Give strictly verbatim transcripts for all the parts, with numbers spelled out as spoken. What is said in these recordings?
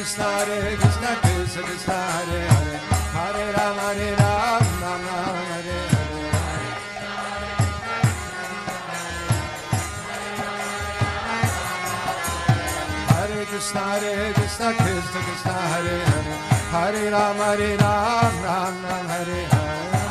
Krishna, Hare Krishna, Krishna Krishna, Hare Hare, Hare Rama, Hare Rama, Rama Rama, Hare Hare. Hare Krishna, Hare Krishna, Krishna Krishna, Hare Hare, Hare Rama, Hare Rama, Rama Rama, Hare Hare.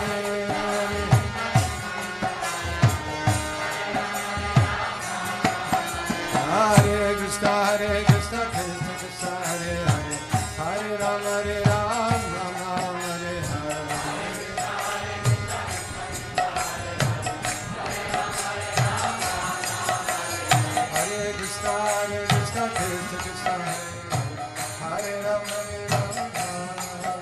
Hare Krishna, Hare Krishna, Krishna Krishna, Hare Hare, Hare Rama, Hare Rama, Rama Rama, Hare Hare. Hare Krishna, Hare Krishna, Krishna Krishna, Hare Hare, Hare Rama, Hare Rama, Rama Rama,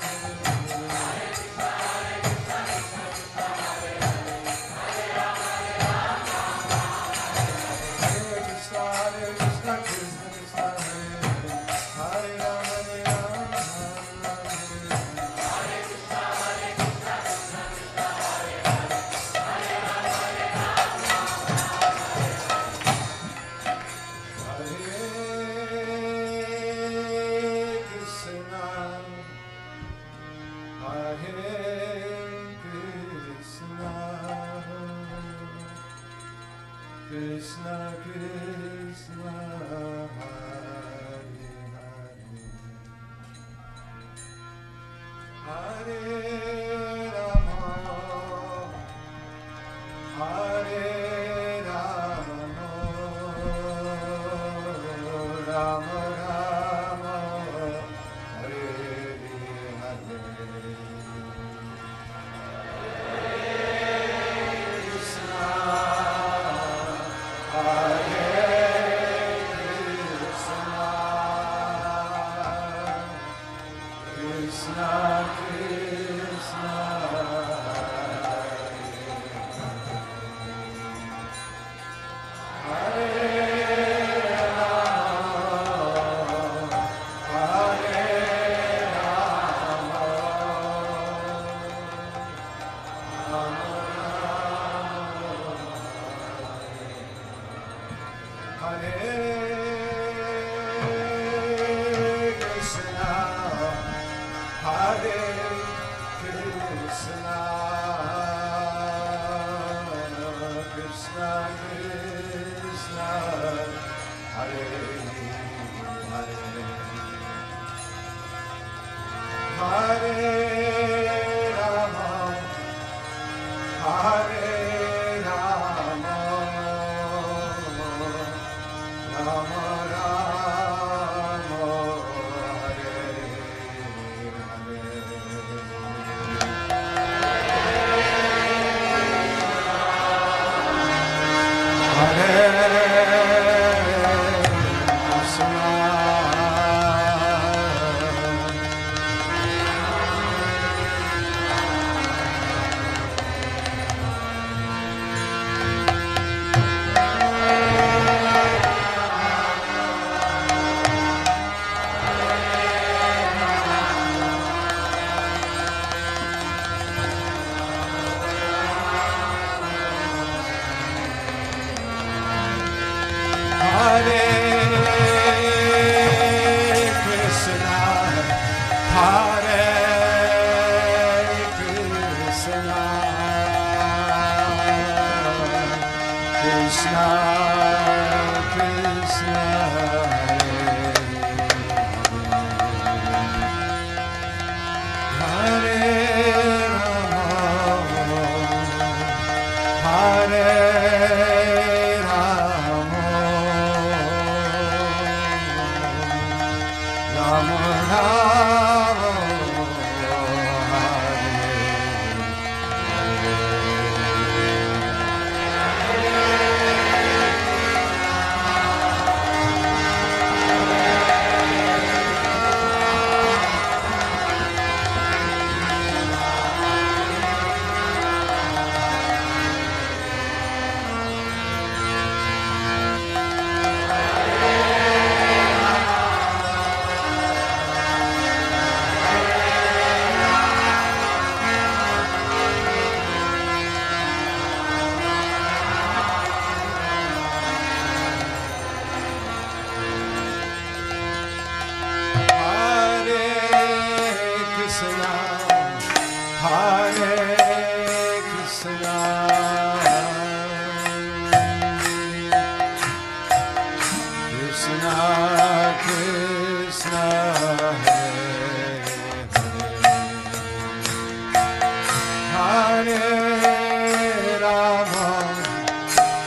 Hare Krishna, Hare Krishna, Krishna Krishna, Hare Hare, Hare Rama, Hare Rama, Krishna Krishna, Hare Hare, Hare Rama, Hare Rama, Rama Rama, Hare Hare.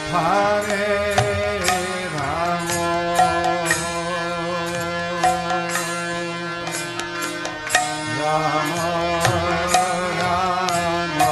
Hare Rama, Rama Rama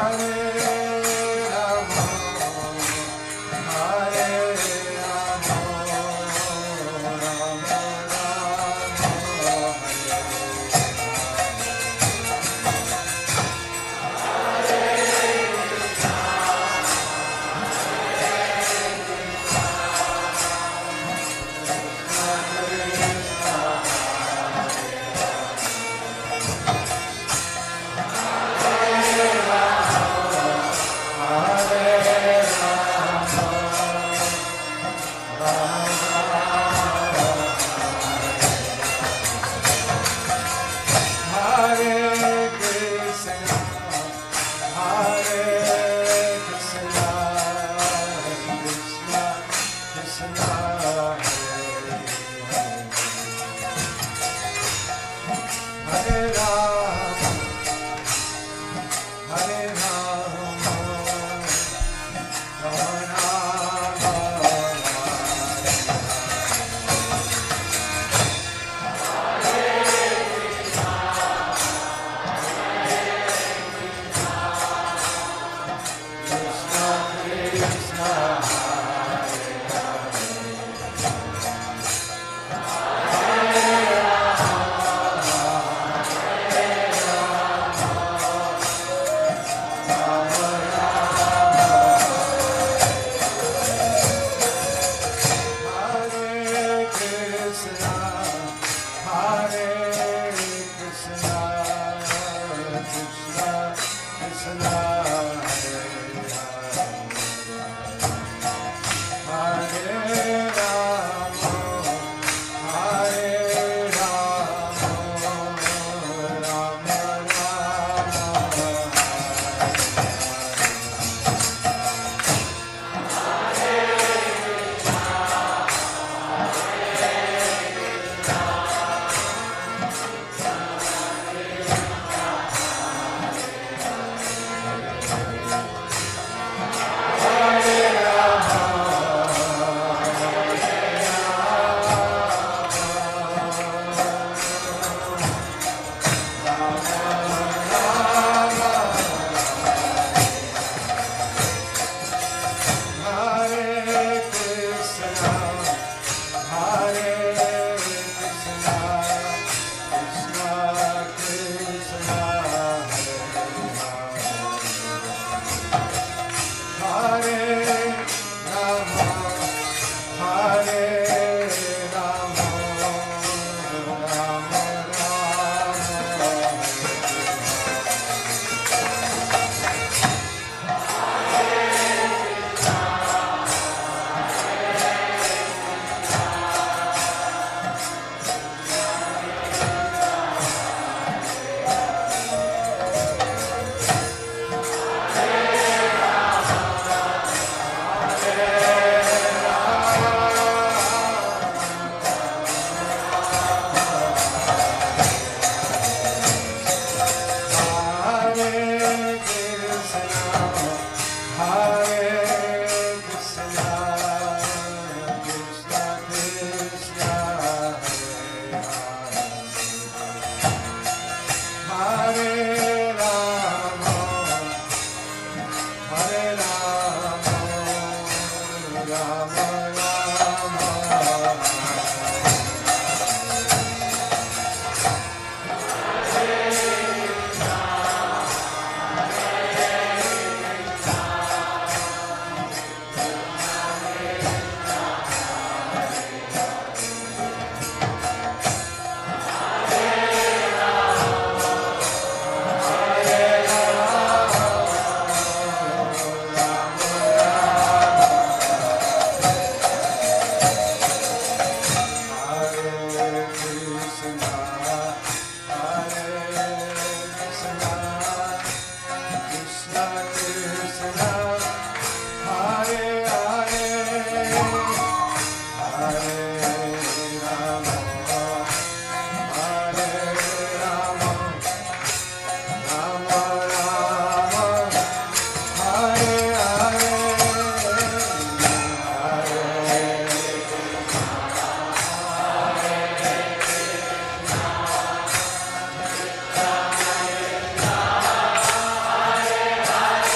Hare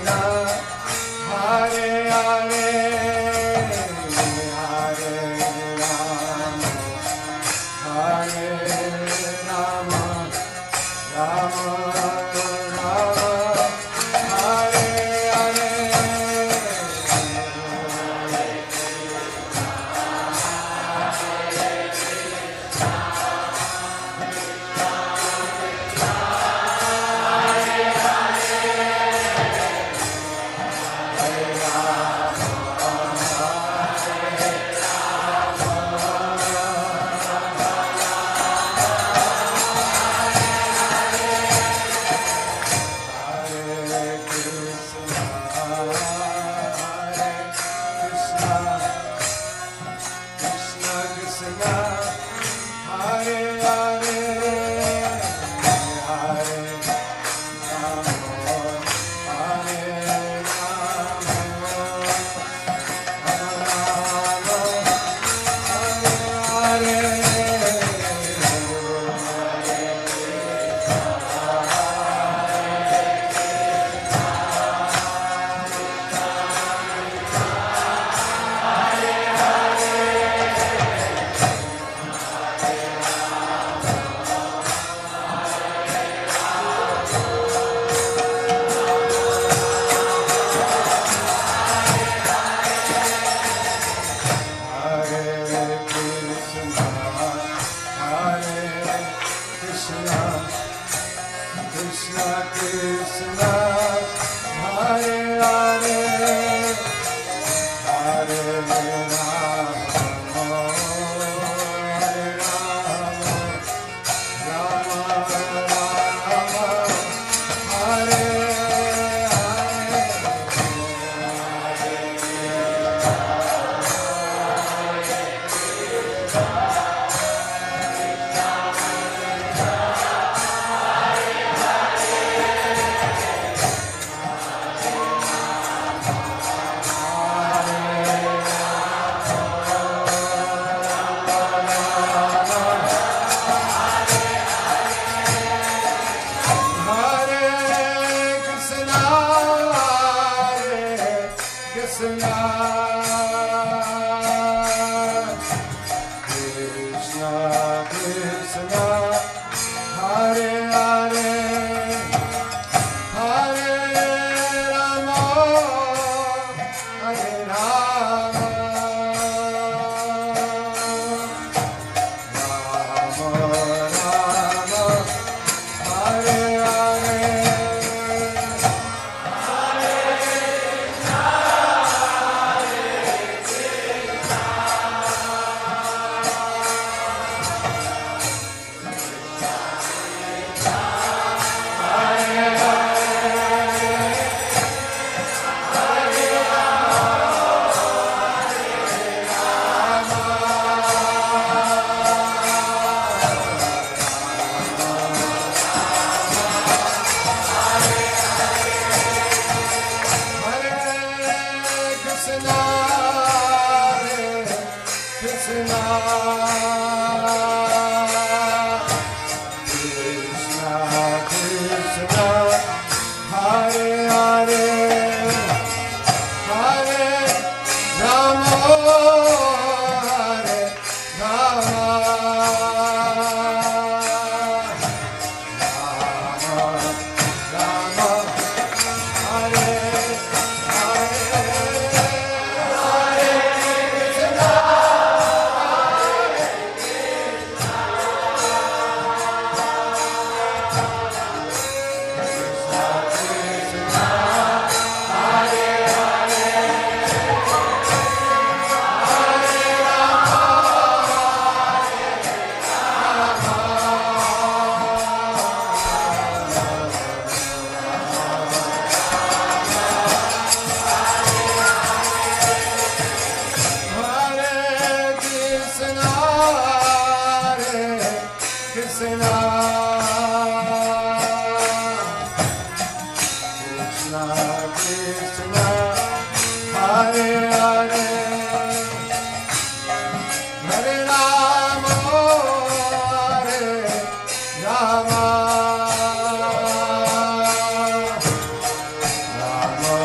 Rama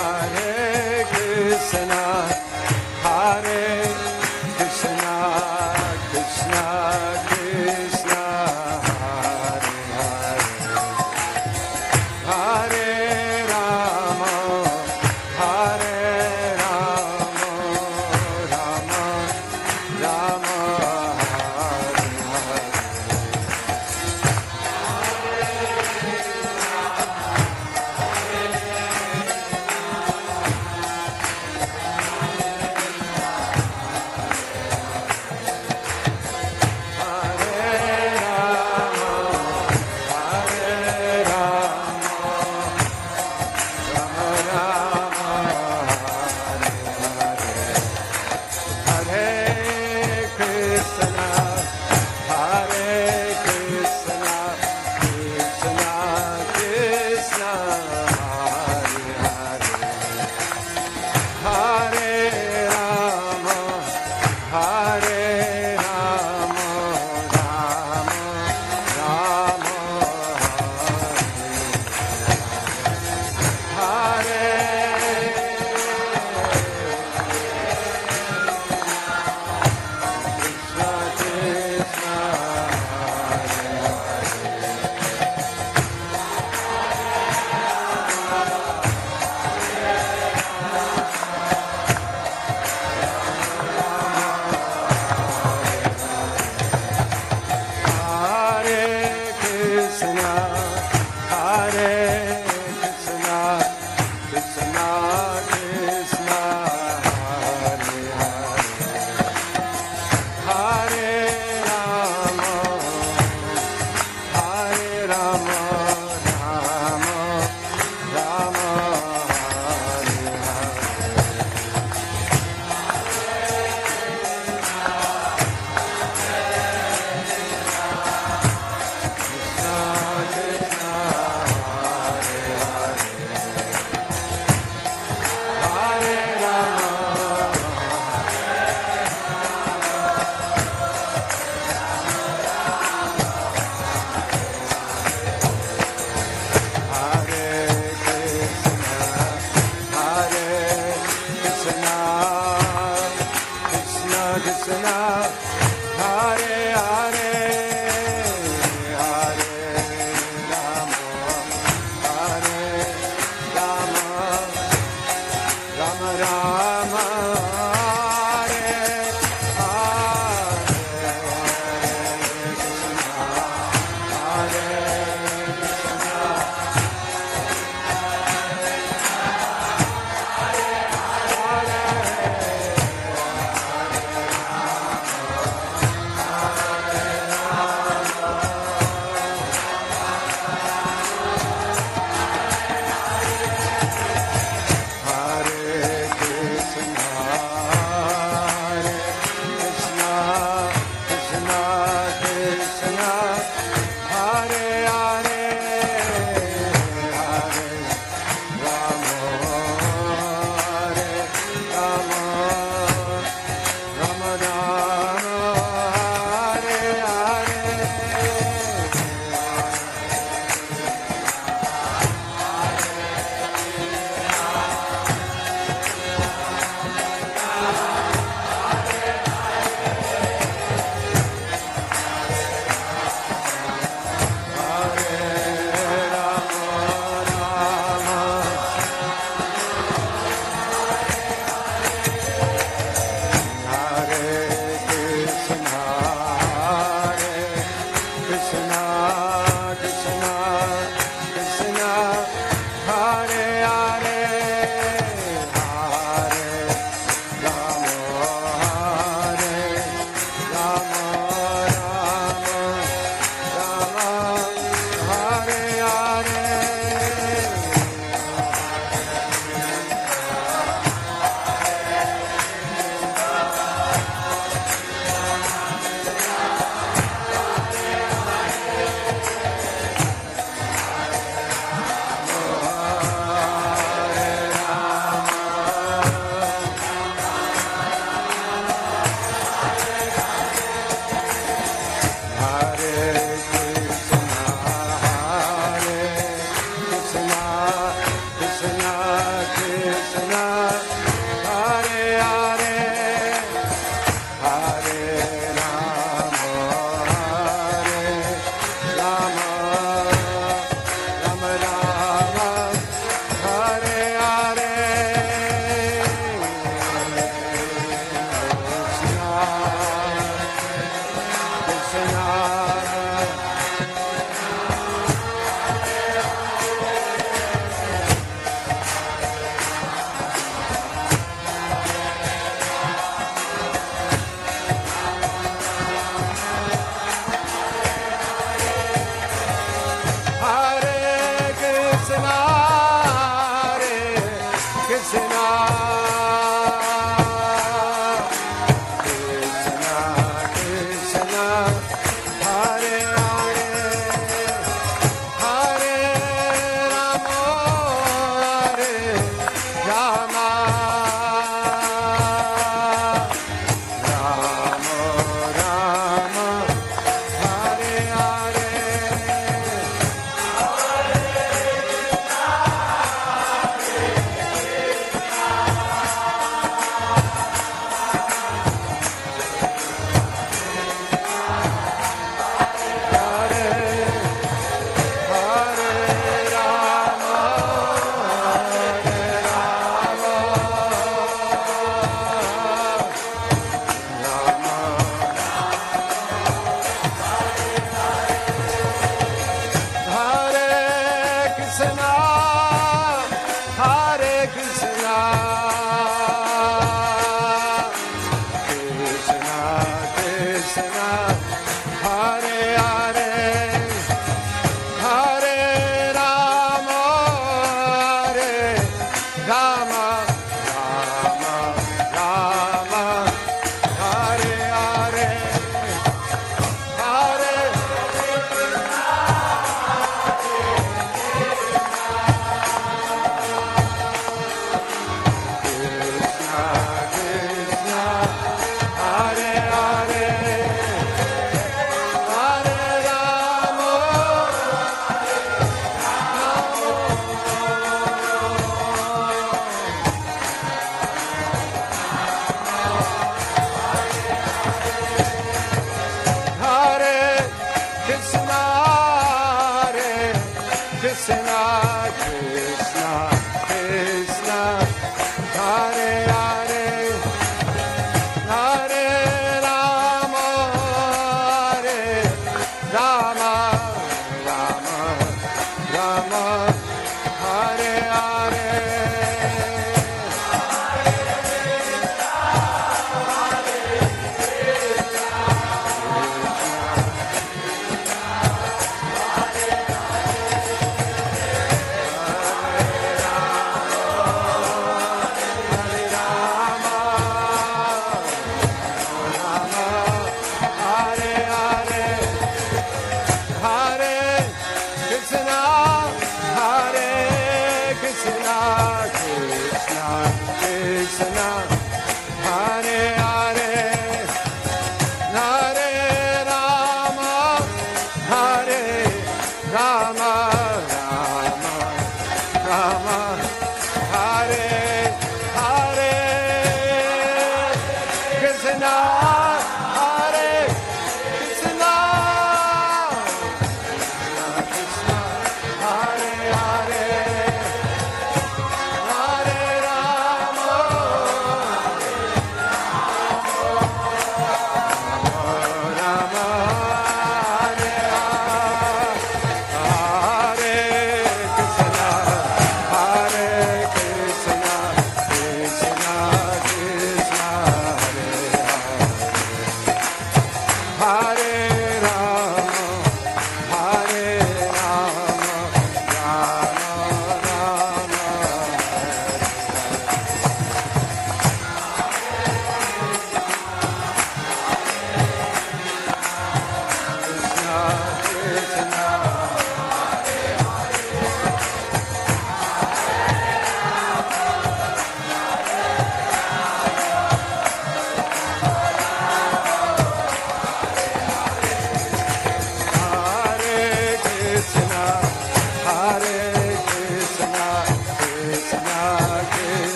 Hare Krishna, Hare Krishna, Krishna Krishna, Hare Hare, Hare Rama, Hare Rama, Rama Rama, Hare Hare. Hare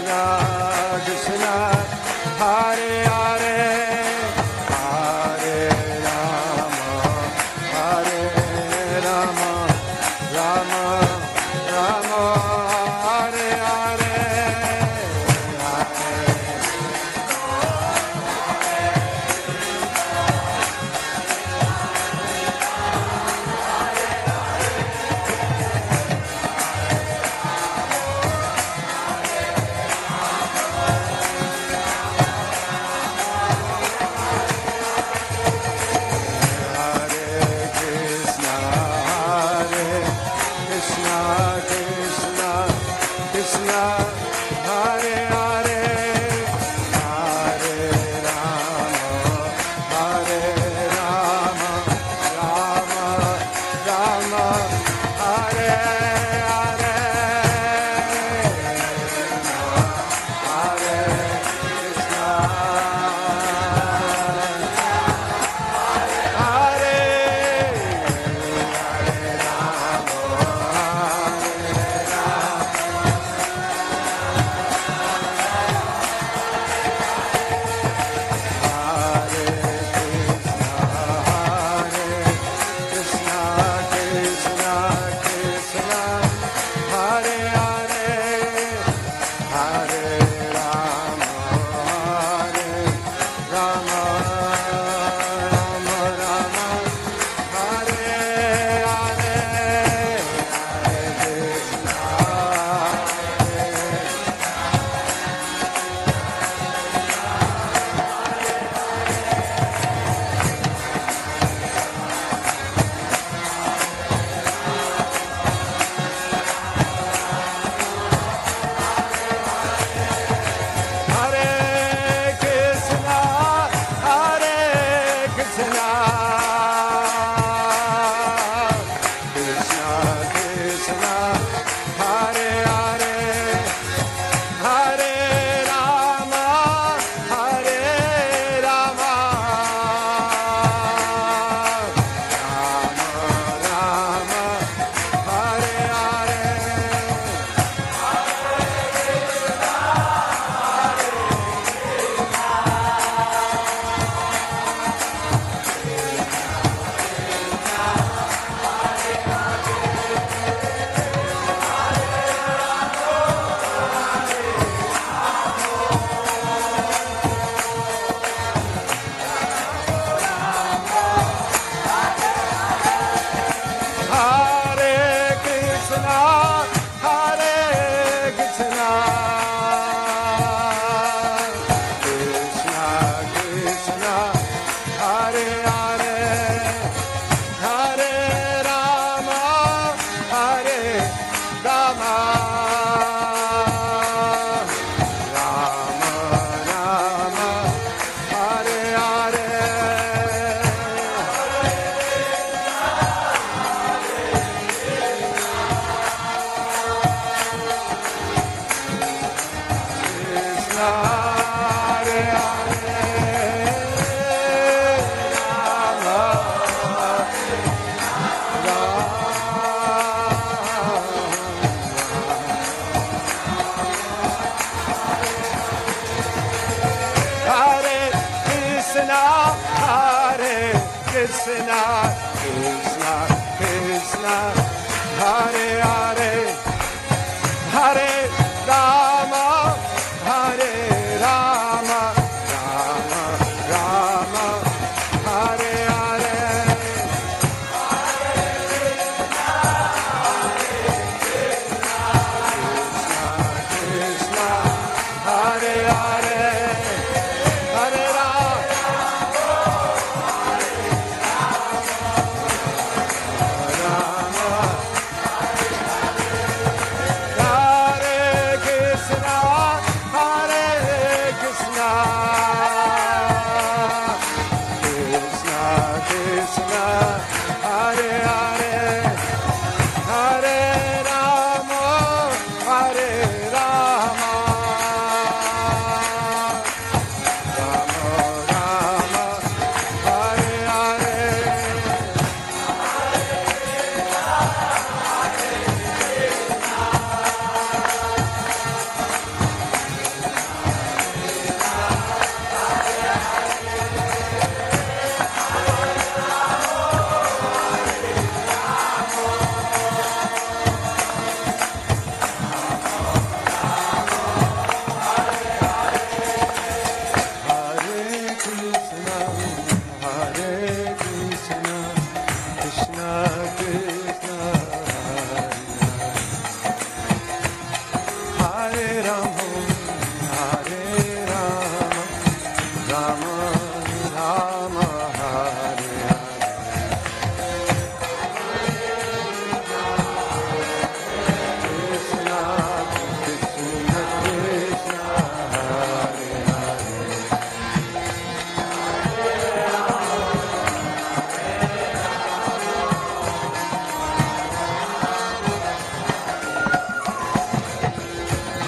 Hare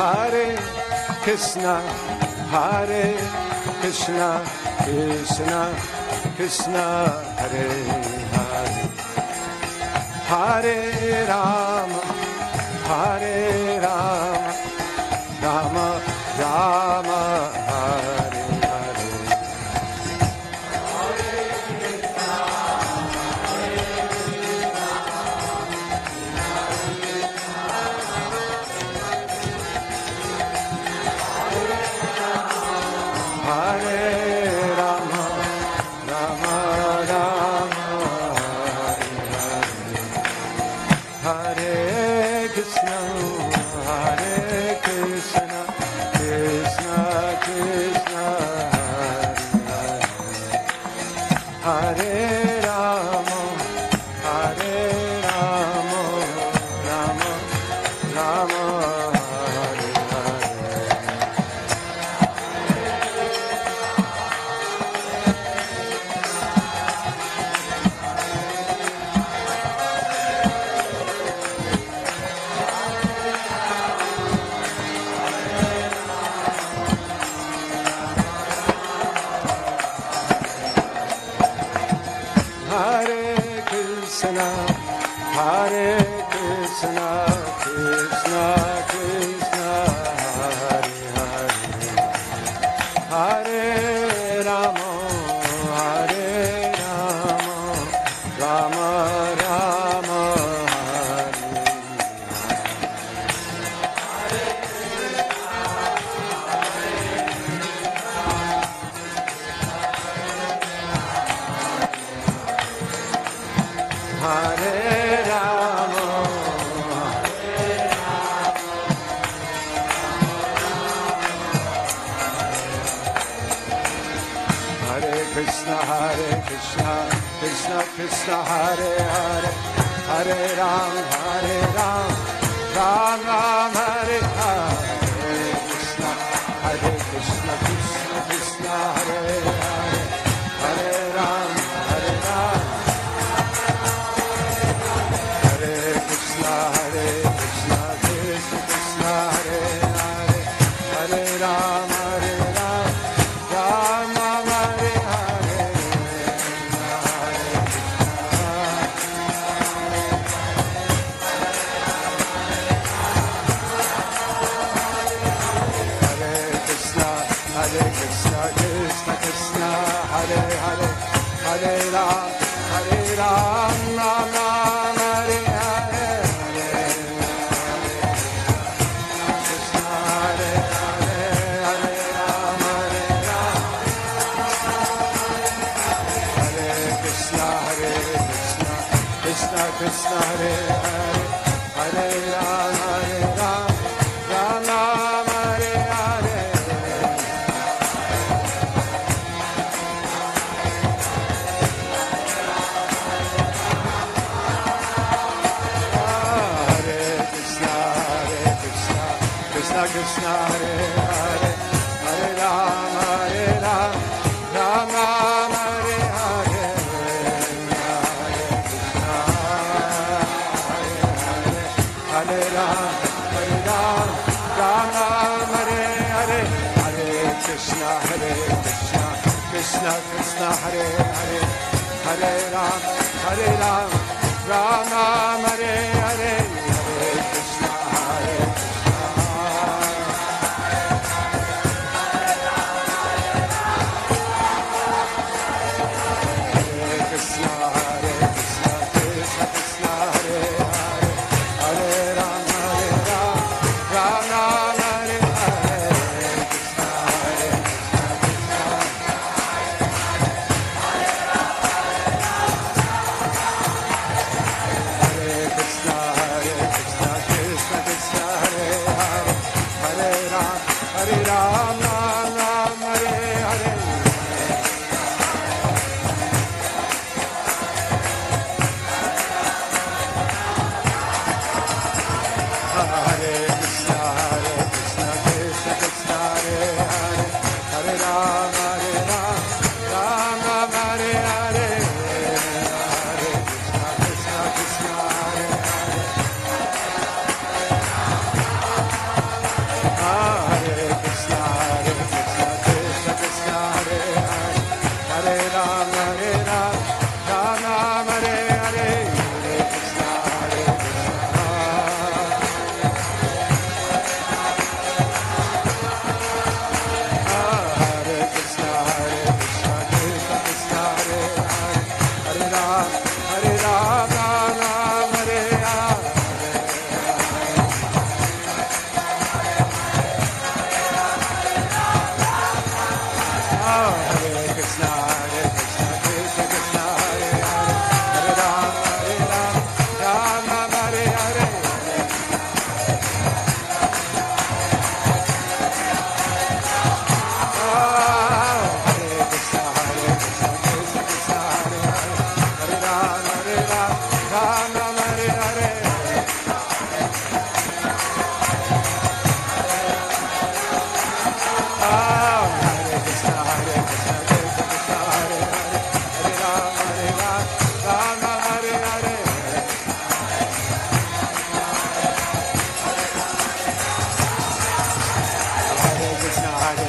Hare Krishna, Hare Krishna, Krishna Krishna, Hare Hare, Hare Rama, Hare Rama, Rama Rama, Hare Hare. Hare Rama, Rama Rama, Hare Hare. Hare Krishna, Hare Krishna, Krishna Krishna, Hare Hare. Hare Rama, Hare Rama, Rama Rama, Hare Hare. Hare Krishna, Hare Krishna, Krishna Krishna, Hare Hare. Hare Rama, Hare Rama, Rama Rama, Hare Rama, Hare Krishna, Hare Krishna, Krishna Krishna, Hare Hare, Hare Ram, Hare Ram, Ram Ram, Hare Hare. Krishna, Hare Krishna, Krishna Krishna, Hare Hare, Hare Ram, Hare Ram. Hare Krishna, Hare Krishna, Krishna Krishna, Hare Hare, Hare Ram, Hare Ram, Ram Ram, Hare Hare, Hare Krishna, Hare Krishna, Krishna Krishna, Hare Hare, Hare Ram, Hare Ram, Ram Ram, Hare Hare, Krishna, Hare Hare, Hare Ram, Hare Ram, Hare Krishna, Hare Krishna, Krishna Krishna, Hare Hare, Hare Ram, Hare Ram, Ram Ram, Hare Hare. Hare Krishna, Hare Krishna, Krishna Krishna, Hare Hare, Hare Ram, Hare Ram, Ram Ram, Hare Hare, Hare Krishna, Hare Hare, Hare Ram, Hare Ram, Ram Ram, Hare Hare, Hare Krishna, Hare Krishna, Krishna Krishna, Hare Hare, Hare Ram, Hare Ram, Ram Ram, Hare Hare, Hare Krishna, Hare Krishna, Hare Krishna, Krishna Krishna, Hare Hare, Hare Ram, Hare Ram, Ram Ram, Hare Hare, Krishna, Hare Krishna, Hare Krishna, Krishna Krishna, Hare Hare, Hare Ram, Hare Ram, Ram Ram, Hare Hare. Hare Krishna, Hare Krishna, Krishna Krishna, Hare Hare, Hare Ram, Hare Ram, Ram Ram, Hare Hare, Hare Krishna, Krishna Krishna, Hare Hare,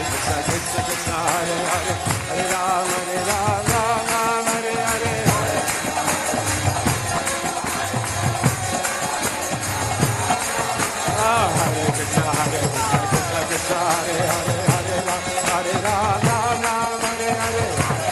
Krishna, Krishna Krishna, Hare Hare, Hare Ram, Hare Ram, Ram Ram, Hare Hare. Ah, Hare Krishna, Hare Krishna, Krishna Krishna, Hare Hare, Hare Ram, Hare Ram, Ram Ram, Hare Hare.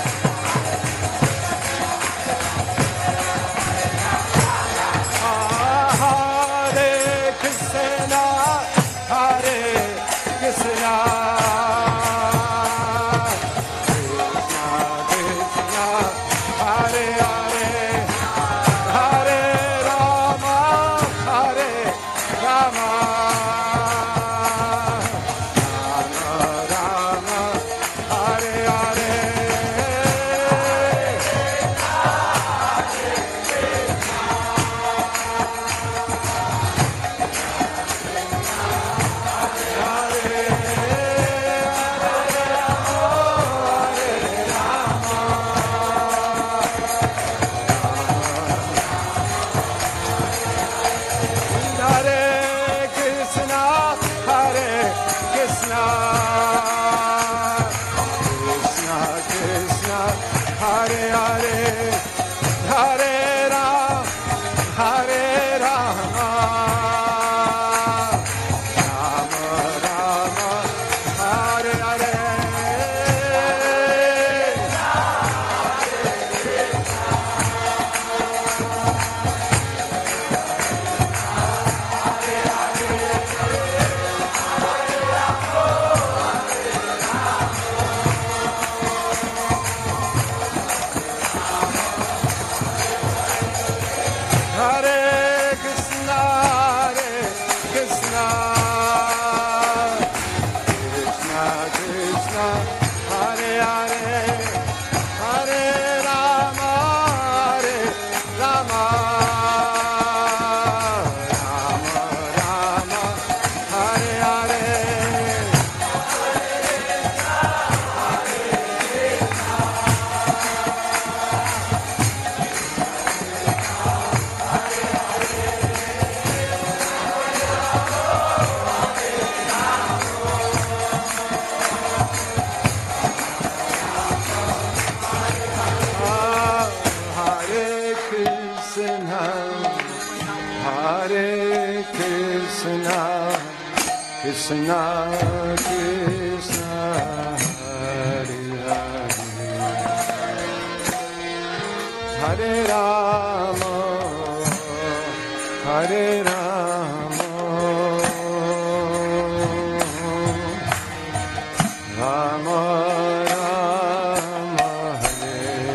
Krishna, Krishna, Hare Hare, Hare Rama, Hare Rama, Rama Rama, Hare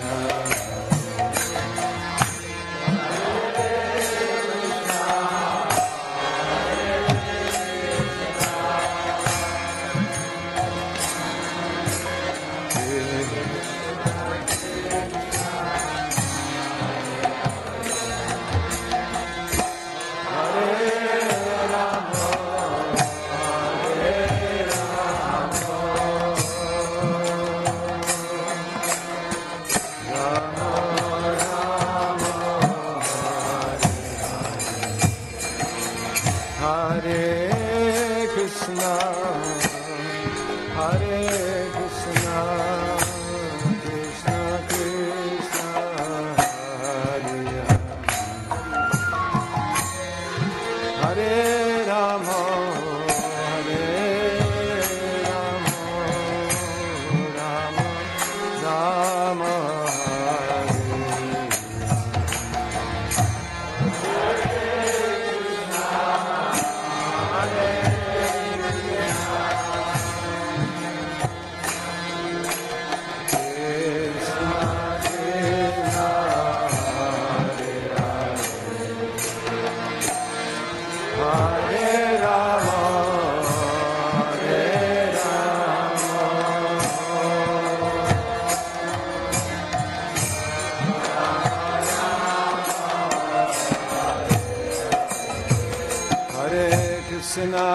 Krishna,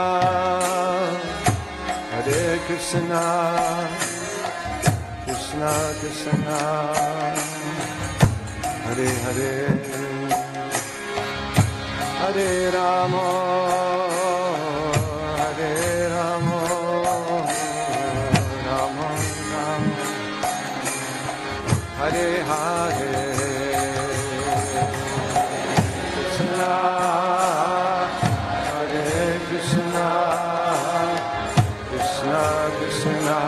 Hare Krishna, Krishna Krishna, Hare Hare, Hare Rama, Hare Rama, Krishna, Krishna Krishna,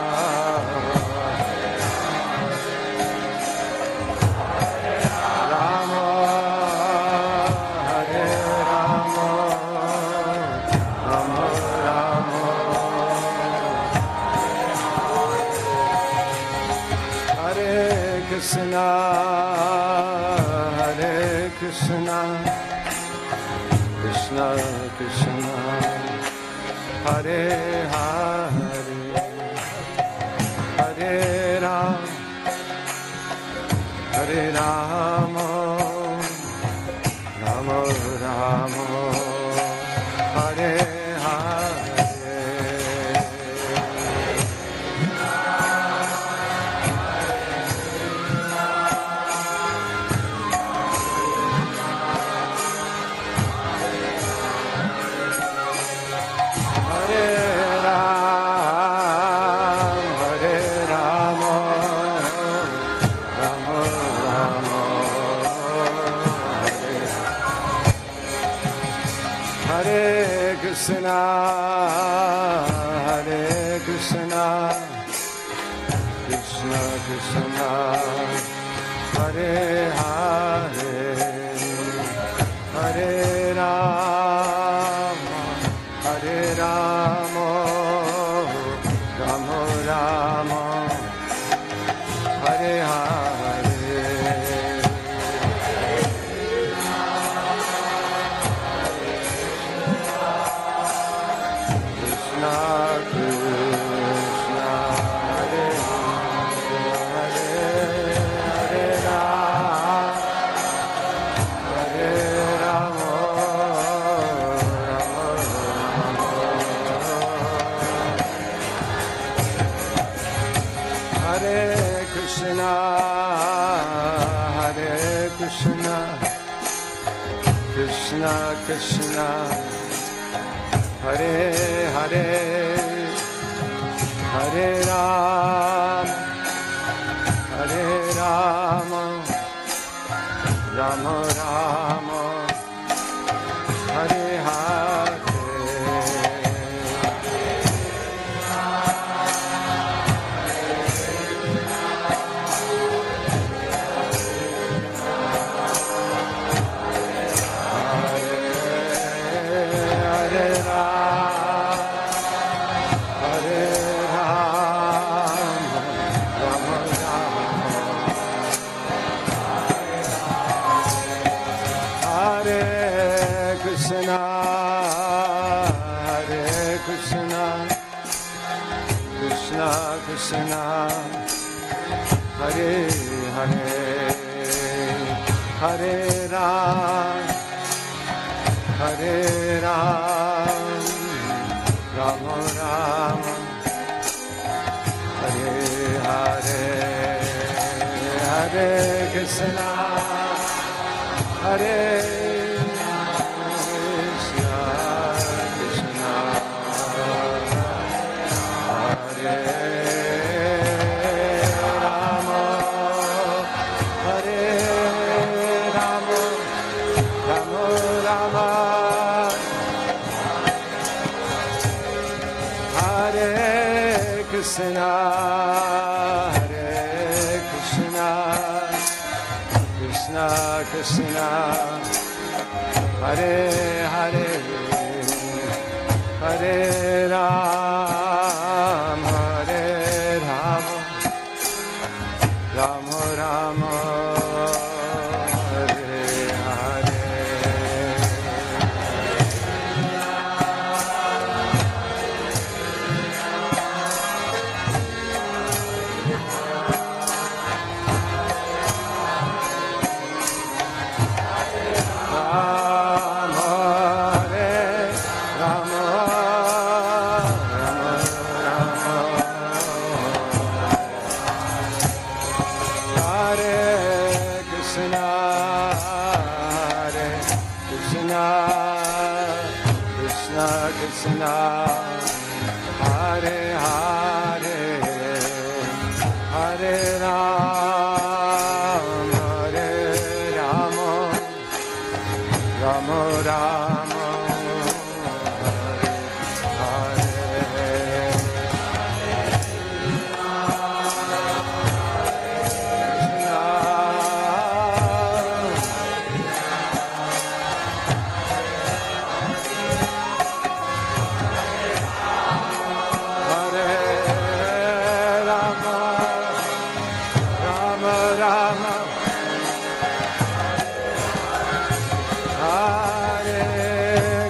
Rama Hare Rama, Rama Rama, Hare Krishna, Hare Krishna, Krishna Krishna, Hare Hare, Hare Ram, Hare Rama, Rama Rama, Hare Hare. Krishna, Hare Krishna, Krishna Krishna, Hare Hare, Hare Rama, Hare Rama, Rama Rama, Hare Hare. Krishna Krishna, Hare Hare, Hare Ram, Hare Rama, Rama Rama, Hare Hare. Krishna, Hare Hare, Hare Ram, Hare Ram, Rama Rama, Hare Hare, Hare Krishna, Hare Krishna, Krishna, Hare Krishna, Hare Krishna, Krishna Krishna, Hare Hare, Hare Ram, Hare Rama, Rama Rama, Hare Hare. Krishna, Hare Hare, Hare Ram, Hare Rama, Rama Rama,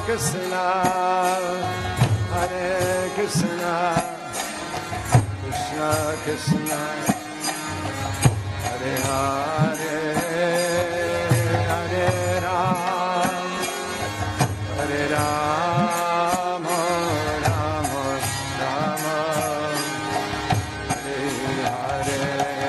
Krishna, Hare Krishna, Krishna Krishna, Hare Hare, Hare Ram, Hare Ram, Ram Ram, Hare Hare.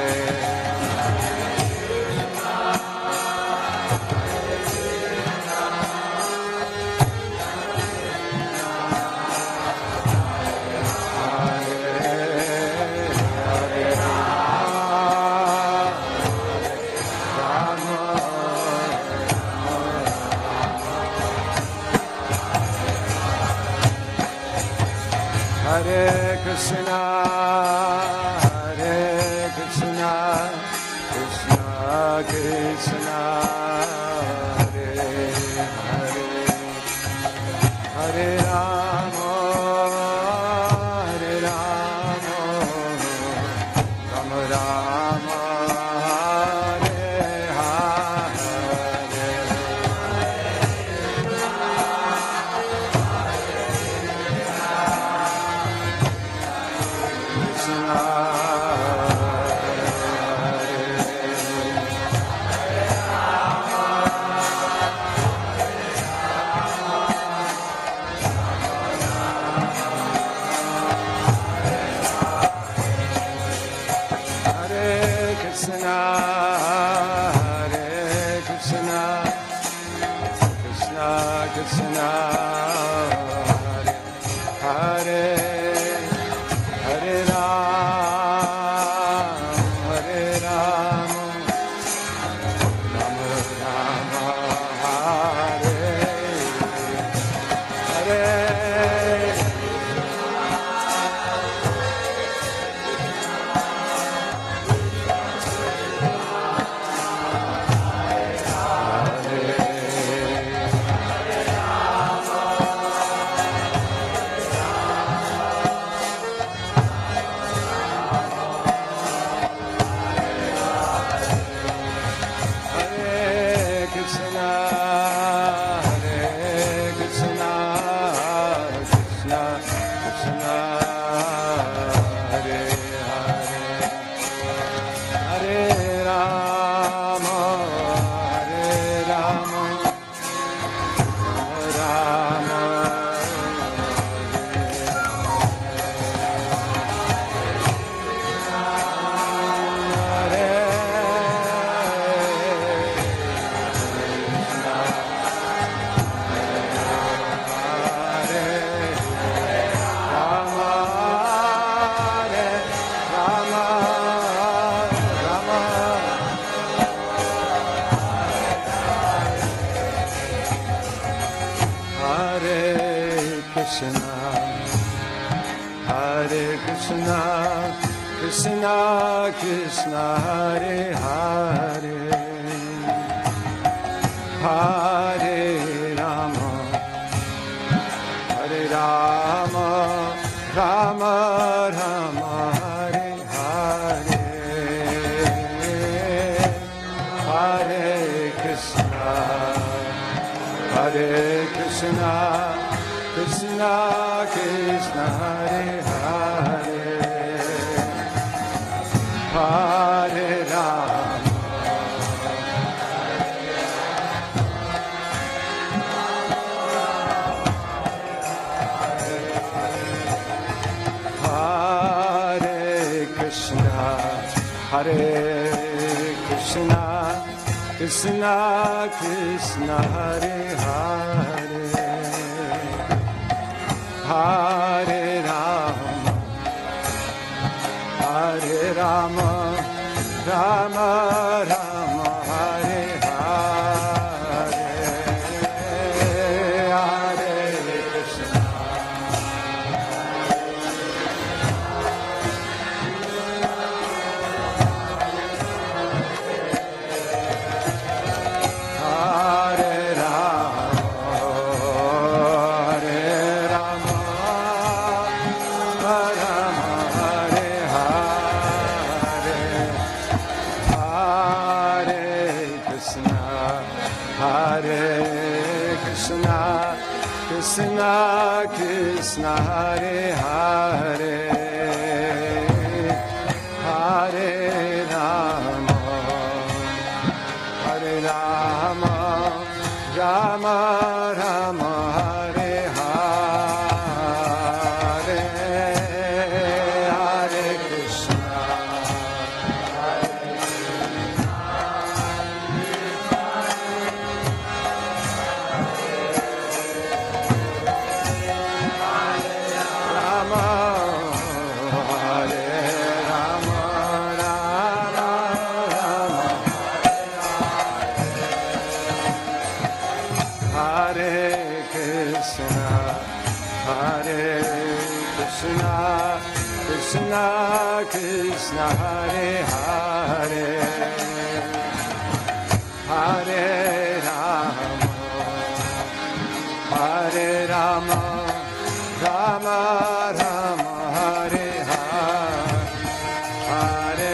Hare Krishna, Hare Krishna, Krishna Krishna, Hare Hare, Hare Rama, Hare Rama, Rama Rama, Hare Hare. Hare Krishna, Hare Krishna, Krishna Krishna, Hare Hare, Hare Ram, Hare Ram, Rama Rama, Hare Hare. Hare Krishna, Krishna Krishna, Hare Hare, Hare Rama, Hare Rama, Rama Rama, Hare Hare, Hare Krishna, Hare Krishna, Krishna Krishna, Hare Hare, Hare Rama, Hare Krishna, Hare Krishna, Krishna Krishna, Hare Hare, Hare Rama, Hare Rama, Rama Rama, Hare Hare, Hare Krishna, Hare Rama, Hare Rama, Rama Hare Hare, Hare Krishna Krishna Hare Hare Hare Rama Hare Rama Rama Rama Hare Hare Hare Krishna Rama Hare Rama Rama Rama Hare Krishna Hare Krishna Krishna Krishna Hare Hare Hare Rama Hare Rama Rama Rama Hare Hare Hare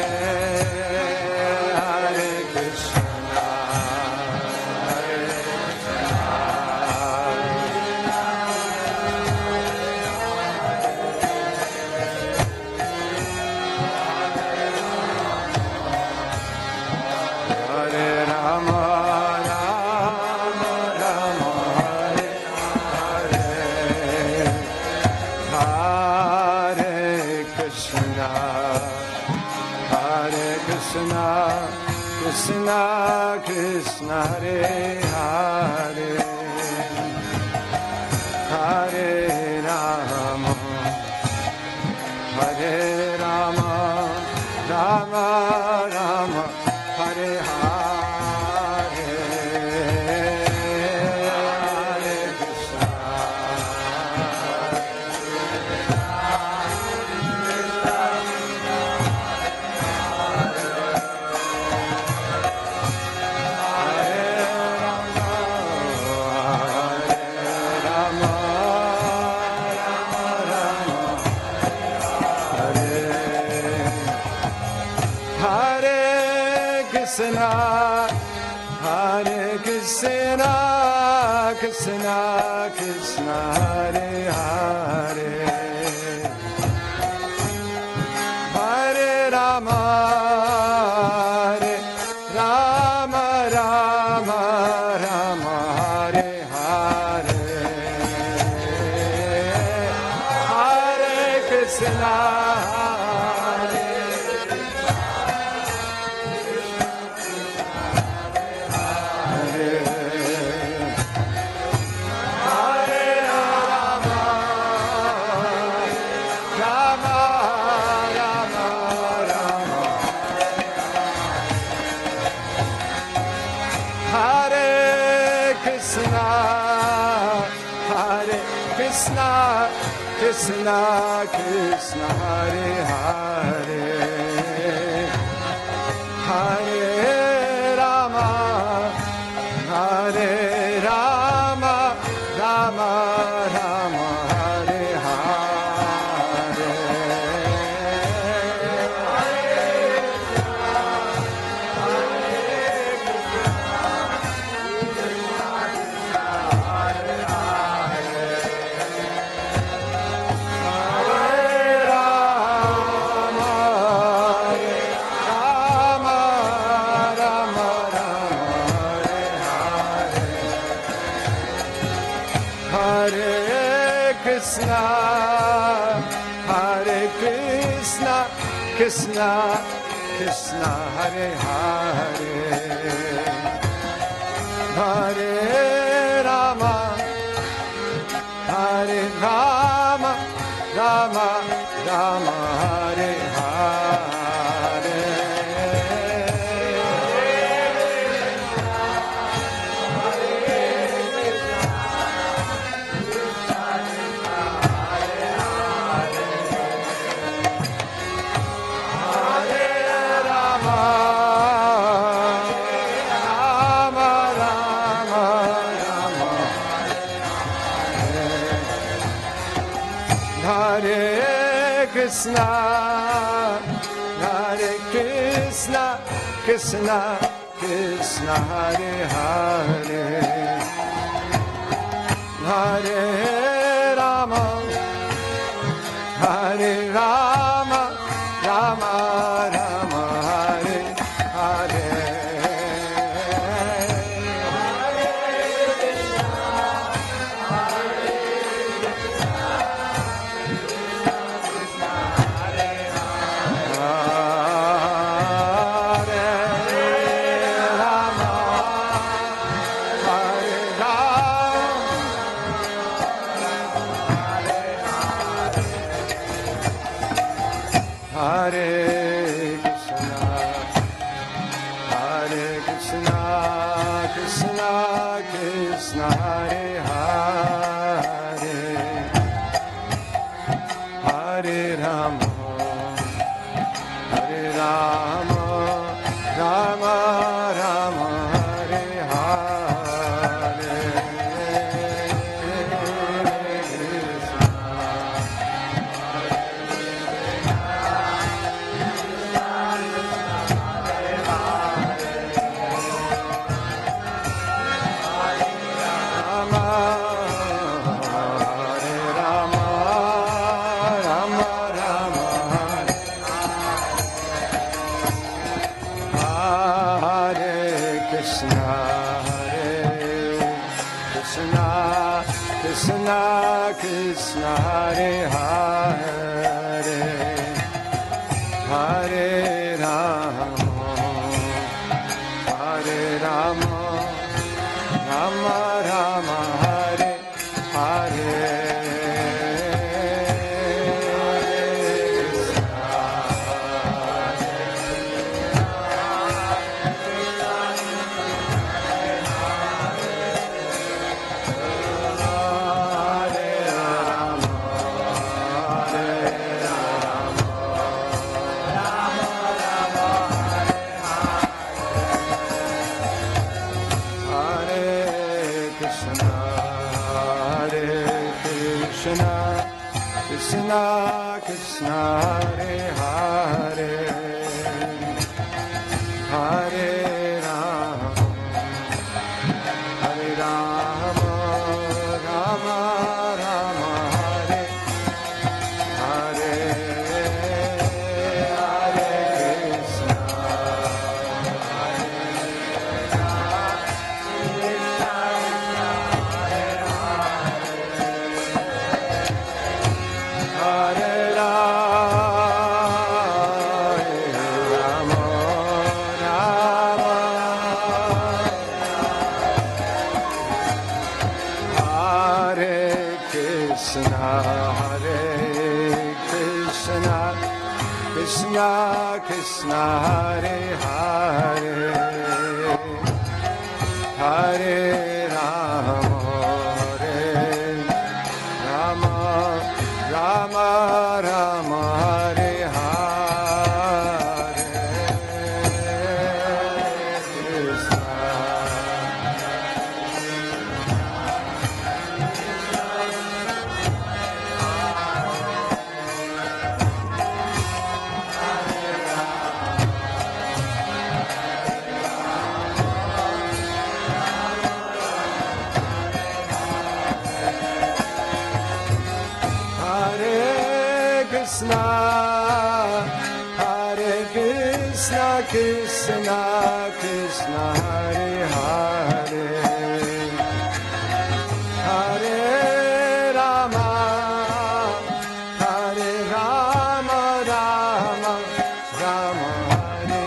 Hare Krishna Hare Hare Rama Rama Rama Hare Hare Hare Krishna Hare Krishna Krishna Krishna Hare Hare Hare Rama Hare Rama Rama Rama Hare Hare Hare Krishna Krishna, Hare Krishna, Krishna Krishna, Hare Hare, Hare Rama, Hare Rama, Rama Rama, Hare Hare, Hare Krishna. Krishna, Krishna, Krishna, Hare Hare, Hare Rama, Hare Rama, Rama Rama, Hare Hare, Krishna, Hare Krishna, Krishna, Krishna, Hare Hare, Hare Rama, Hare Rama, Rama, Rama, Hare Hare. Hare Krishna, Hare Krishna, Krishna, Krishna, Hare Hare, Hare Rama, Hare Rama, Rama Rama, Hare Hare. Hare Krishna, Hare Krishna, Krishna Krishna, Hare Hare, Hare Rama, Hare Rama, Rama Rama, Hare Hare. Krishna Krishna, Hare Hare, Hare Rama, Hare Rama, Rama Rama, Hare Hare. Krishna Krishna, Hare Hare, Hare Rama, Hare Rama, Rama Rama, Hare Hare, Hare Krishna, Hare Krishna Krishna, Hare Hare, Hare Rama, Hare Rama, Rama Rama, Hare Hare, Krishna. Krishna, Hare Krishna, Krishna Krishna, Hare Hare, Hare Rama, Hare Rama, Rama Rama, Hare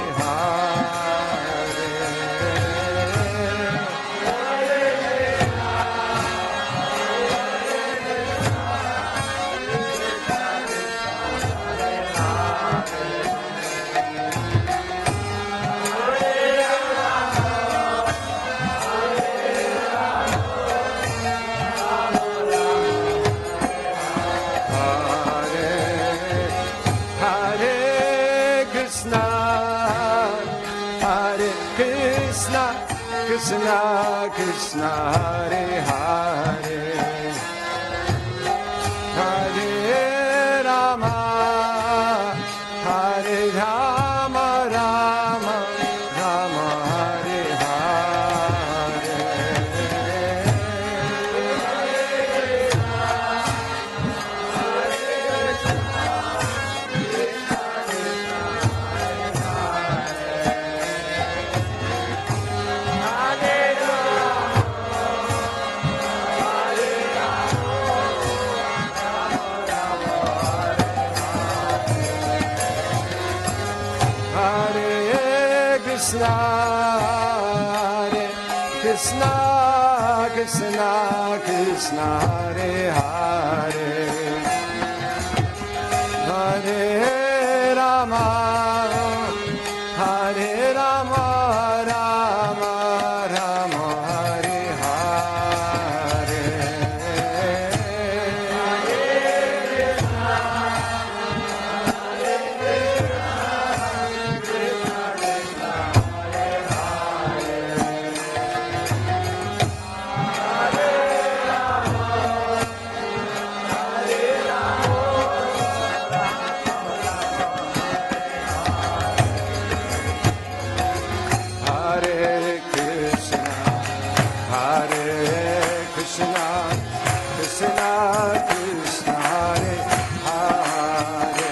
Krishna Krishna, Hare Hare, Hare Rama, Hare Rama, Rama Rama, Hare Hare. Krishna, Hare Krishna, Krishna, Krishna, Hare Hare, Hare Rama, Hare Rama, Rama Rama, Hare Hare. Hare Krishna, Hare Krishna, Krishna Krishna, Hare Hare,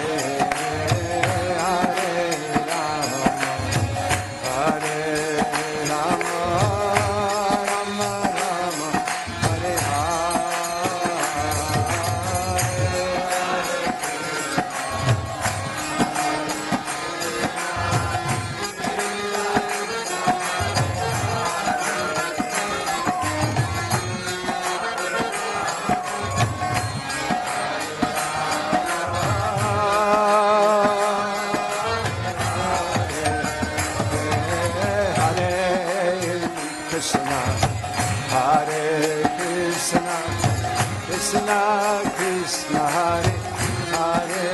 Hare Rama, Hare Rama, Rama Rama, Hare Krishna, Hare Krishna, Krishna Krishna, Hare Hare,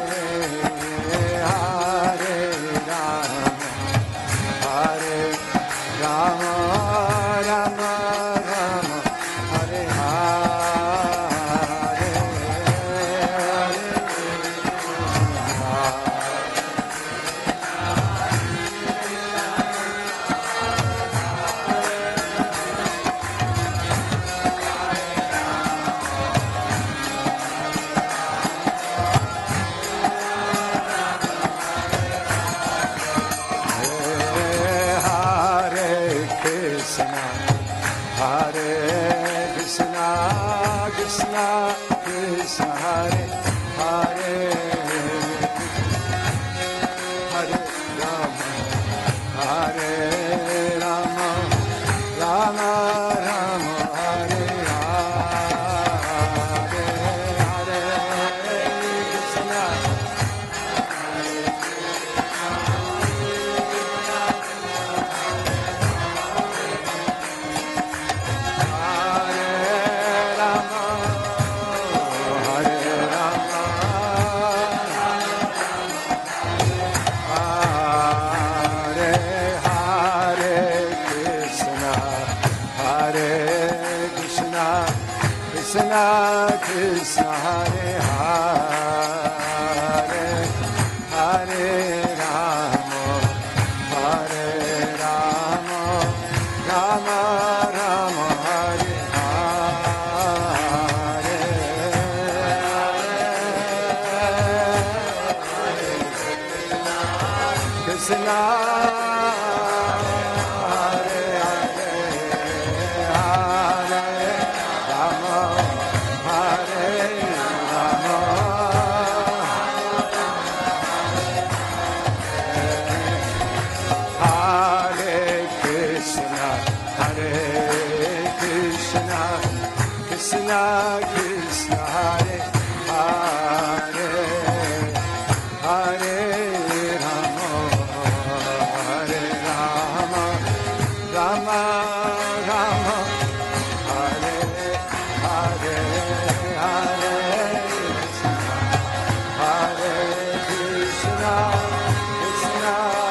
Hare Rama, Hare Rama, Rama Rama, Hare Hare, Hare Krishna, Krishna Krishna, Hare Hare, Hare Rama, Hare Rama, Rama Rama, Hare Hare, Hare Krishna. Krishna Krishna, Hare Hare, Hare Rama, Hare Rama, Rama Rama, Hare Hare, Krishna. Krishna Krishna, Hare Hare, Hare Rama, Hare Rama, Rama Rama, Hare Hare, Hare Krishna, Krishna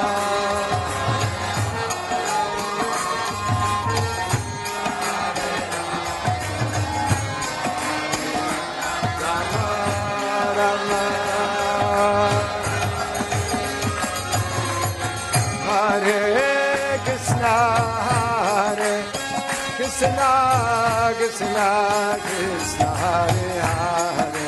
Krishna, Krishna, Krishna, Hare Hare,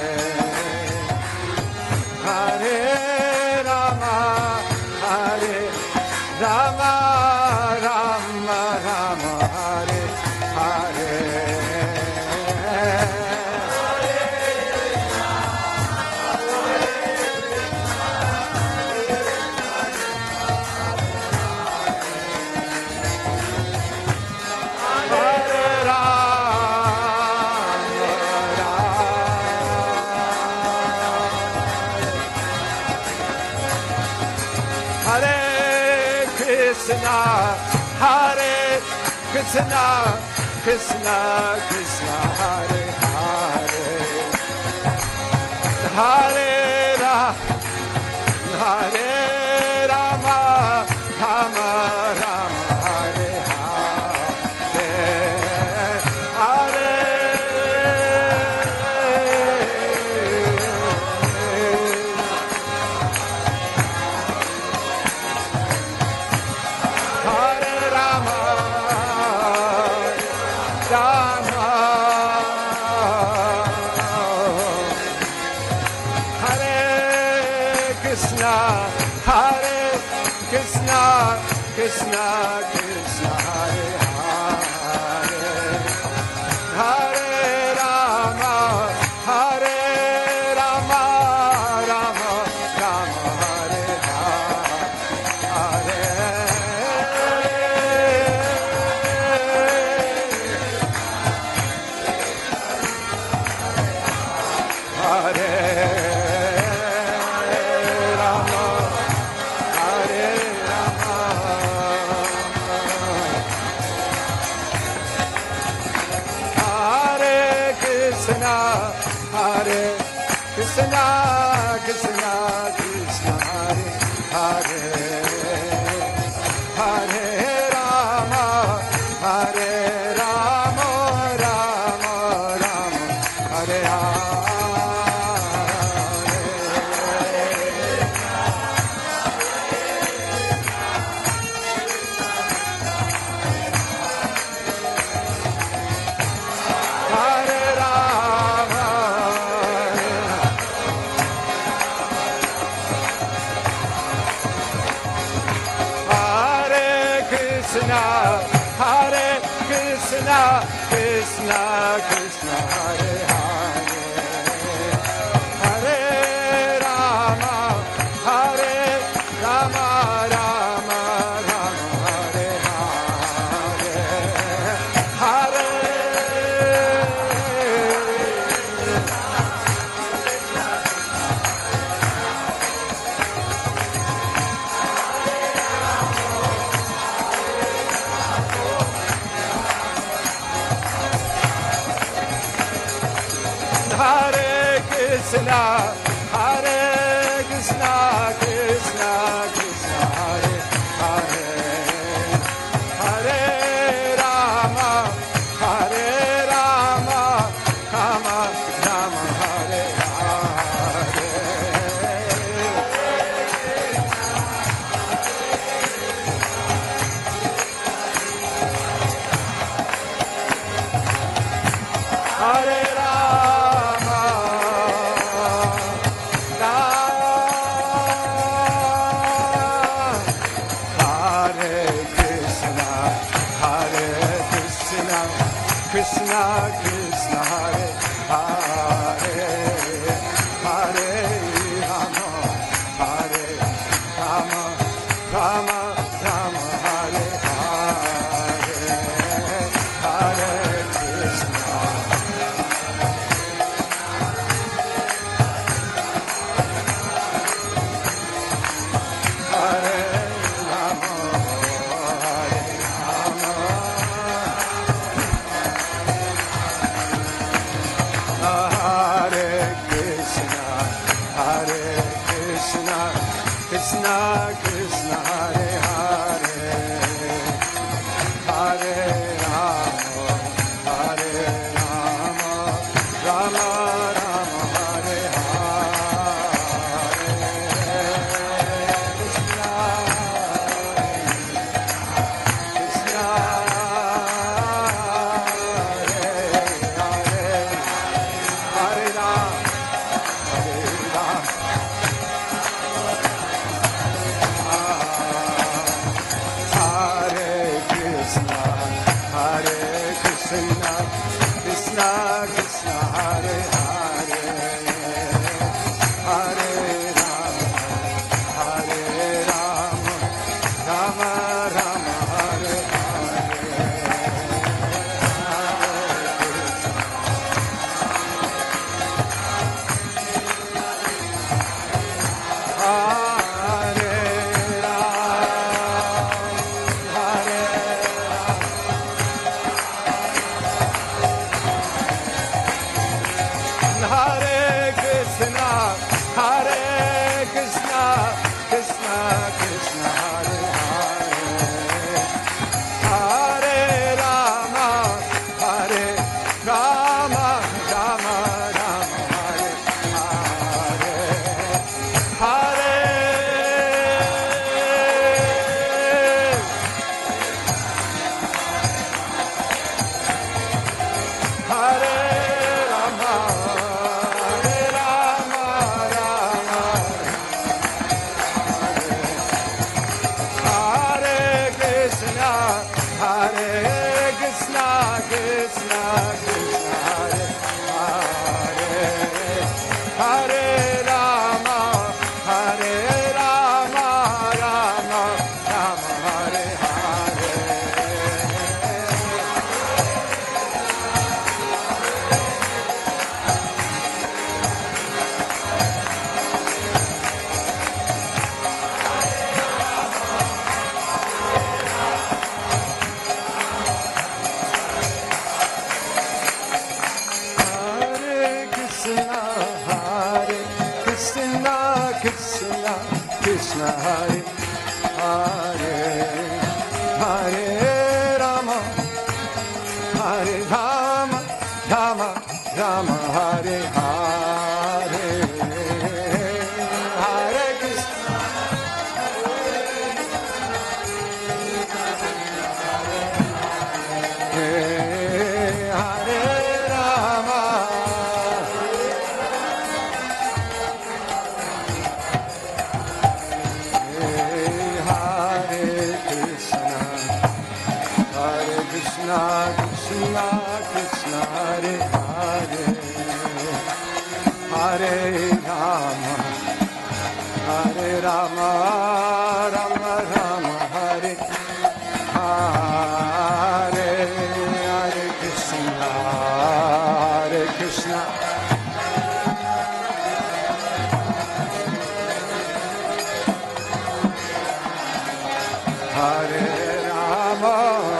Hare Rama, Hare Rama, Rama Rama, Hare Hare. Krishna, Hare Krishna, Krishna Krishna, Hare Hare, Hare Rama, Hare Rama, Rama Rama, Hare Hare, Hare Krishna, Krishna, Hare Hare, Hare Rama, Hare Rama, Rama Rama, Hare Hare, Hare Rama, Hare Rama. Krishna, Hare Krishna, Krishna Krishna, Hare Hare, Hare Rama, Hare Rama, Rama Rama, Hare Krishna, Hare Krishna, Krishna Krishna, Hare Hare, Hare Rama, Hare Rama, Rama Rama, Hare Hare, Hare Hare Krishna, Hare Krishna, Krishna Krishna, Hare Hare, Hare Rama, Hare Rama, Rama Rama, Hare Hare, Hare Rama, Krishna Krishna, Hare Hare, Hare Rama, Hare Rama, Rama Rama, Hare Hare, Hare Krishna, Hare Rama, Hare Rama, Hare Krishna, Hare Krishna, Krishna Krishna, Hare Hare, Hare Rama, Hare Rama, Rama Rama, Hare Hare, Krishna, Krishna, Hare Hare, Hare Ram, Hare Ram, Hare Krishna, Hare Krishna, Krishna Krishna, Hare Hare, Hare Ram, Hare Ram, Rama Rama, Hare Hare, Hare Hare Rama, Hare Rama, Rama Rama, Hare Hare. Krishna Hare Hare, Hare Rama, Hare Rama, Rama Rama, Hare Hare, Hare Krishna, Hare Rama. Krishna, Krishna, Krishna, Hare Hare, Hare Rama, Hare Rama, Rama Rama, Hare Hare, Hare Krishna, Hare Krishna, Hare Rama.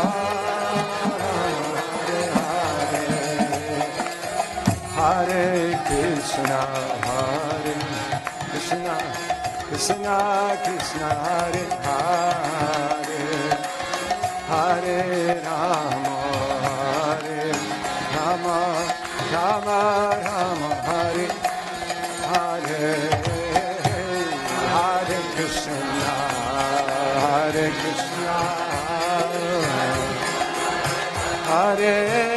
Hare Krishna, Hare Krishna, Krishna Krishna, Hare Hare, Hare Rama, Hare Rama, Rama Rama, Hare Hare, Hare Krishna, Hare Krishna, Hare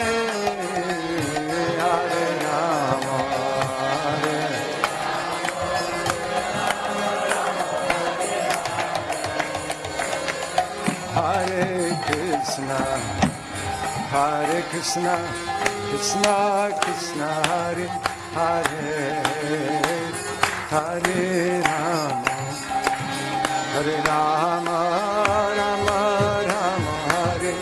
Hare Krishna, Krishna Krishna, Hare Hare, Hare Rama, Hare Rama, Rama Rama, Hare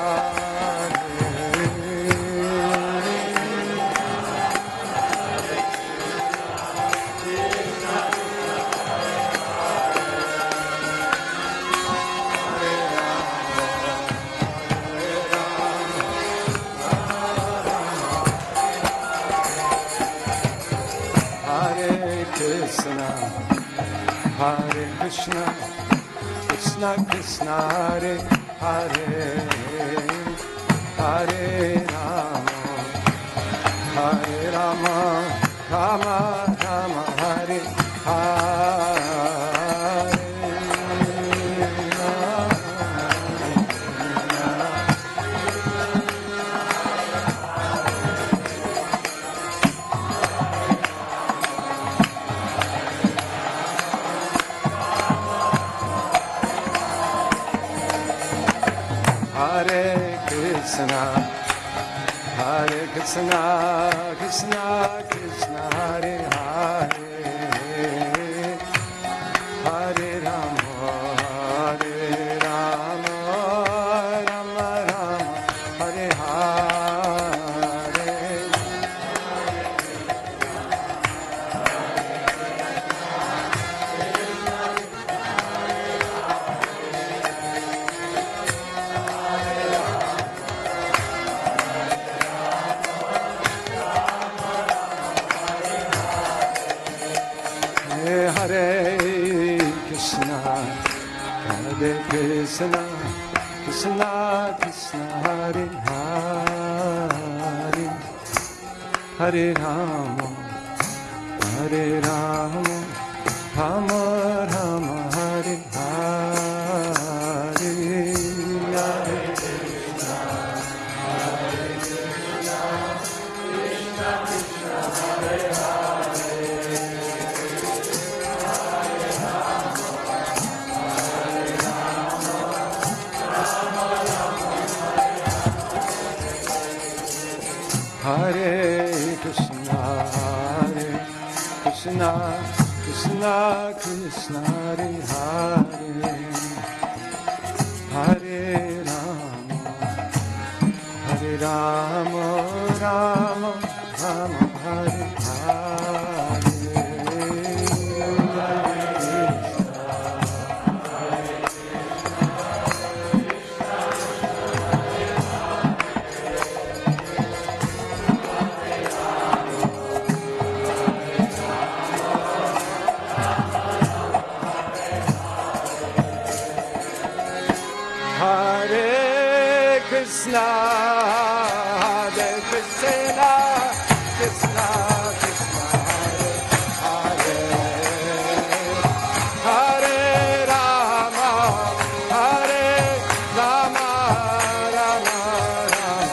Hare Krishna, Krishna Krishna, Hare Hare, Hare Rama, Hare Rama, Rama Rama, Hare Hare. Hare Krishna, Hare Krishna, Krishna Krishna, Hare Hare, Hare Rama, Hare Rama, Rama Rama, Hare Hare. Hare Krishna, Hare Krishna, Krishna Krishna, Hare Hare, Hare Rama, Hare Rama, Rama Rama, Hare Hare, Hare Krishna, Hare Krishna, Krishna Krishna, Hare Hare. Hare Krishna, Hare Krishna, Krishna, Krishna, Hare Hare, Hare Rama, Hare Rama, Rama, Rama, Hare Hare. Krishna, Hare Krishna, Krishna, Krishna, Hare Hare, Hare Rama, Hare Rama, Rama, Rama,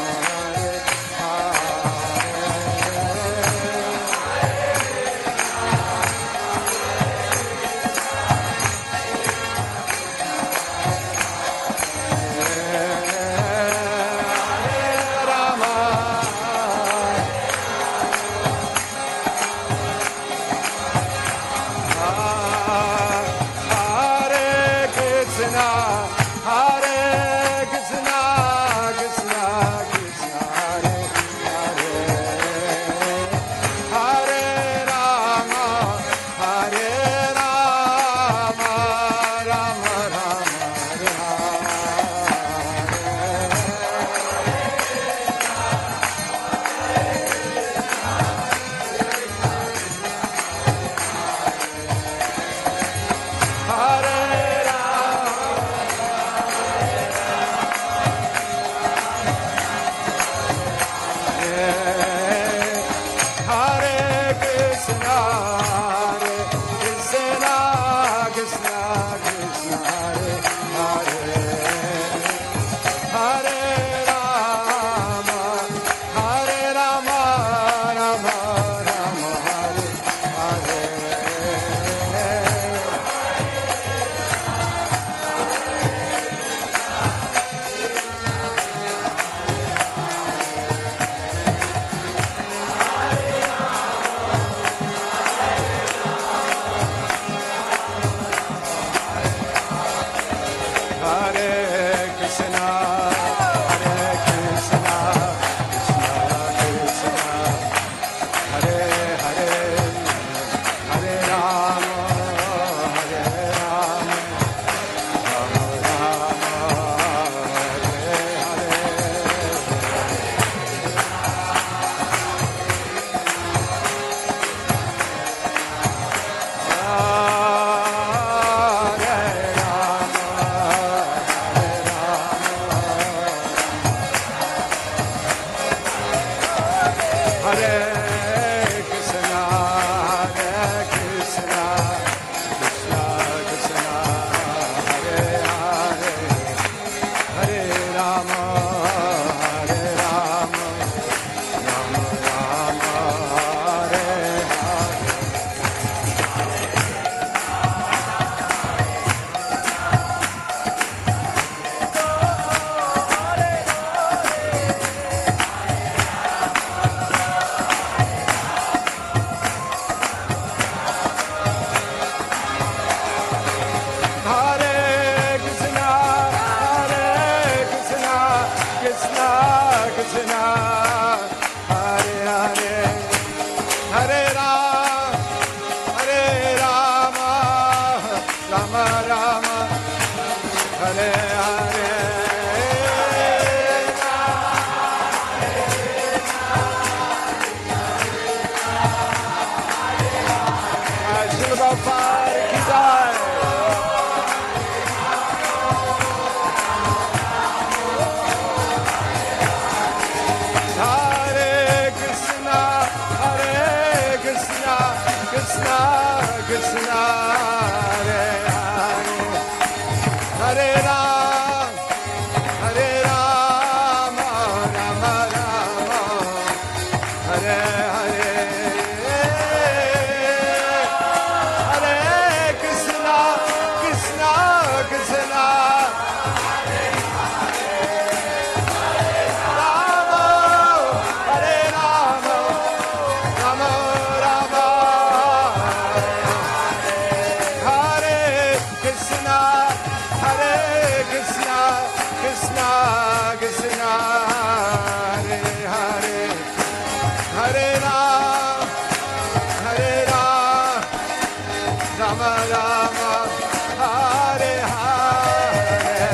Rama Rama, Hare Hare.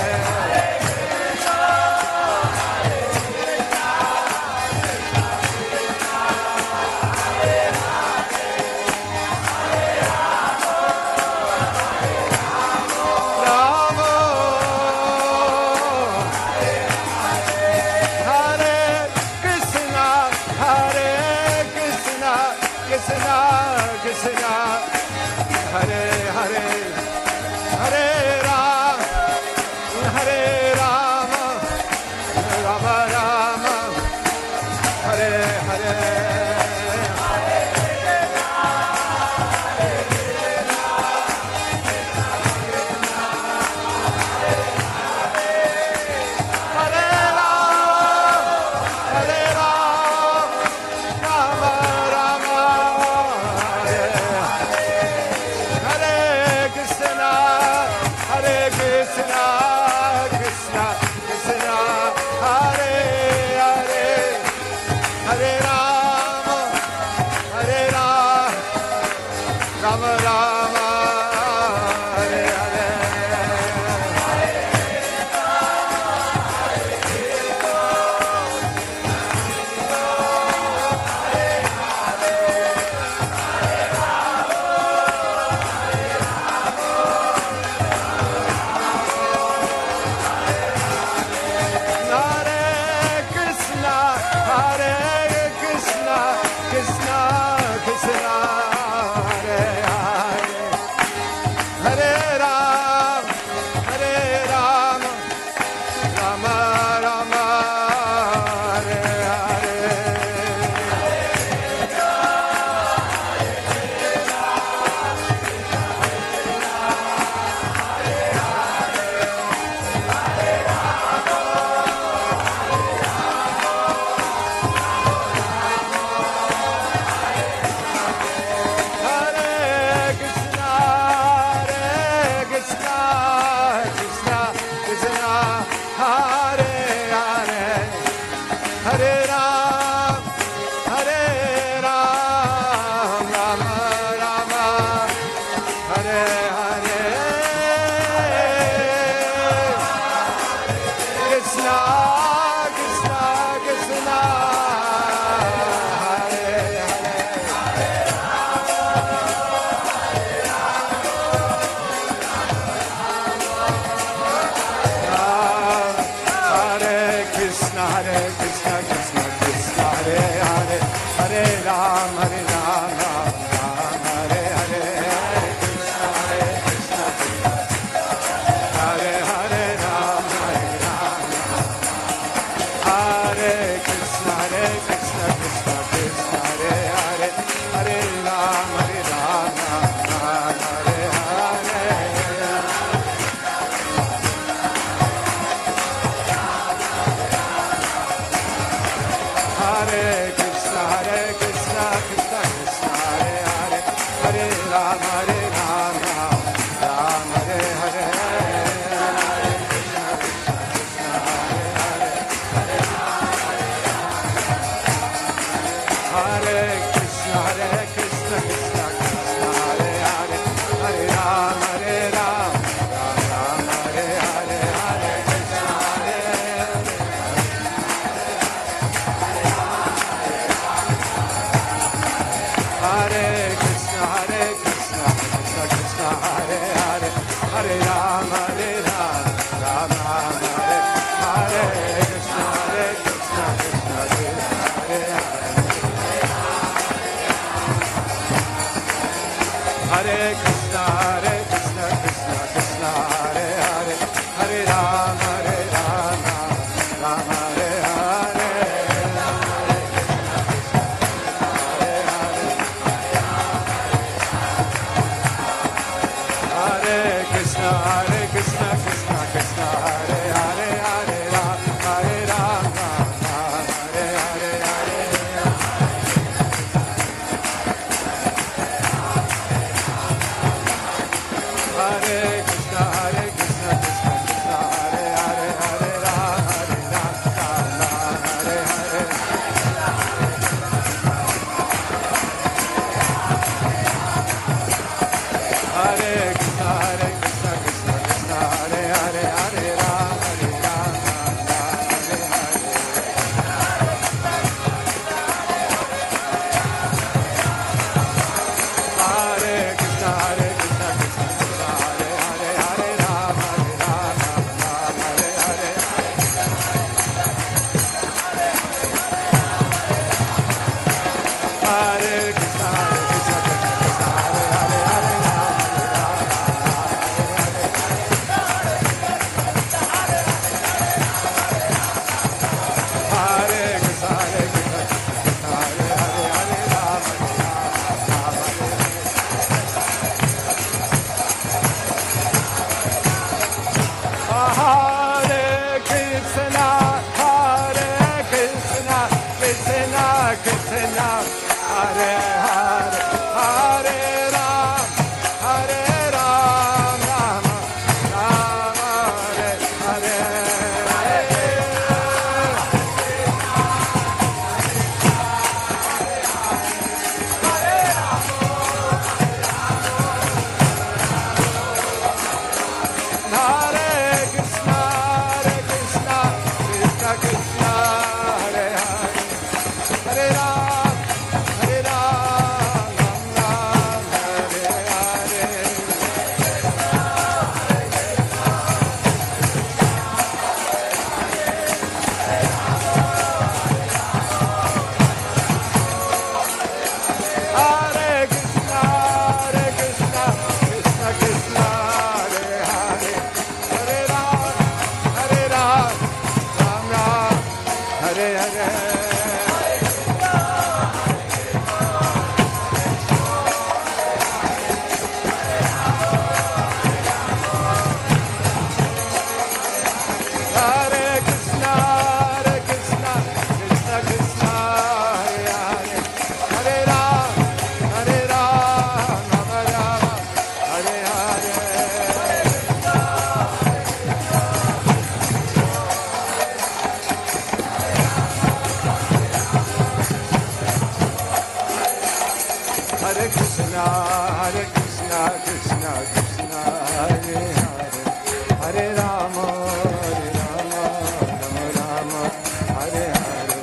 Krishna, Hare Krishna, Krishna Krishna, Hare Hare, Hare Rama, Hare Rama, Rama Rama, Hare Hare.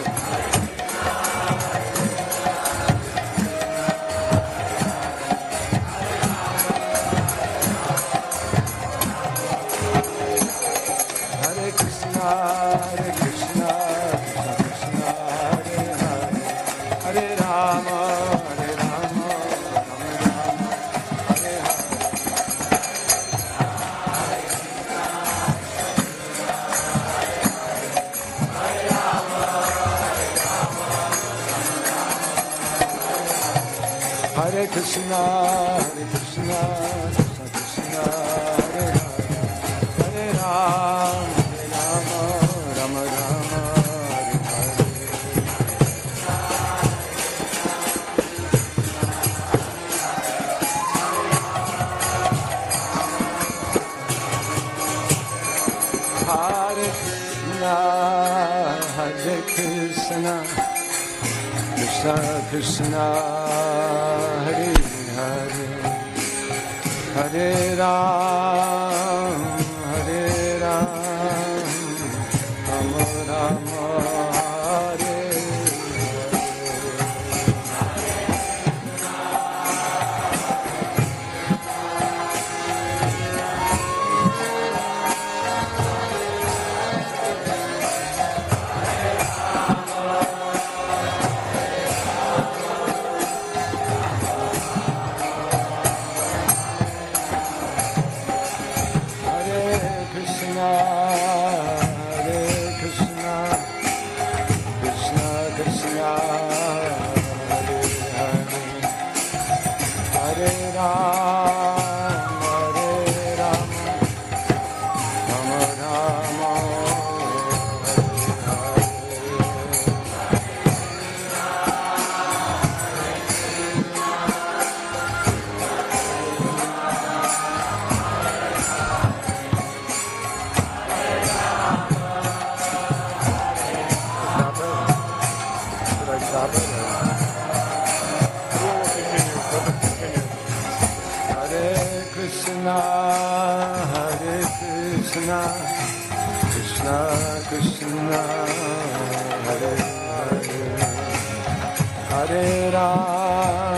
Hare Krishna, Hare Krishna, Krishna Krishna, Hare Hare, Hare Rama, Hare Rama, Rama Rama, Hare Hare. Hare Krishna, Hare Krishna, Krishna Krishna, Hare Hare, Hare Rama, Hare Rama, Rama Rama, Hare Hare. Hare Krishna, Hare Krishna, Krishna Krishna, Hare Hare, Hare Ram, Hare Ram, Rama Rama, Hare Krishna, Hare Krishna, Krishna Krishna, Hare Hare, Hare Ram, Hare Ram, Rama Rama, Hare Krishna, Hare Krishna, Krishna Krishna, Hare Hare, Hare Ram.